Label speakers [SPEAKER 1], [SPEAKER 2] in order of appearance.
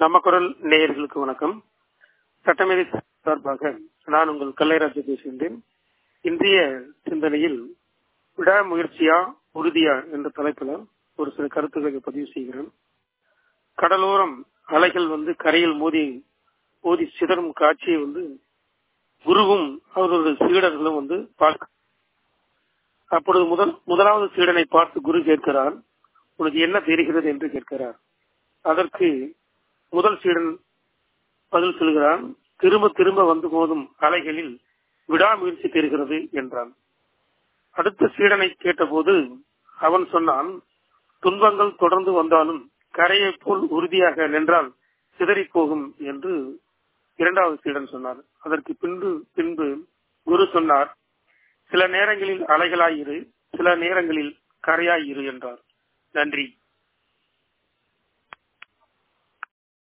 [SPEAKER 1] நம்ம குரல் நேயர்களுக்கு வணக்கம். சட்டமேதை சார்பாக நான் உங்கள் கல்லைராஜ் பேசுகின்றேன். இன்றைய சிந்தனையில் விடாமுயற்சியா உறுதியா என்ற தலைப்பில் ஒரு சில கருத்துக்களை பதிவு செய்கிறேன். கடலோரம் அலைகள் கரையில் மோதி சிதறும் காட்சியை குருவும் அவருடைய சீடர்களும் பார்க்க. அப்பொழுது முதலாவது சீடனை பார்த்து குரு கேட்கிறார், உனக்கு என்ன தெரிகிறது என்று கேட்கிறார். அதற்கு முதல் சீடன் பதில் சொல்கிறான், திரும்ப திரும்ப வந்து மோதும் அலைகளில் விடாமுயற்சி தெரிகிறது என்றான். அடுத்த சீடனை கேட்டபோது அவன் சொன்னான், துன்பங்கள் தொடர்ந்து வந்தாலும் கரையை போல் உறுதியாக நின்றால் சிதறி போகும் என்று இரண்டாவது சீடன் சொன்னார். அதற்கு பின்பு குரு சொன்னார், சில நேரங்களில் அலைகளாயிரு, சில நேரங்களில் கரையாயிரு என்றார். நன்றி.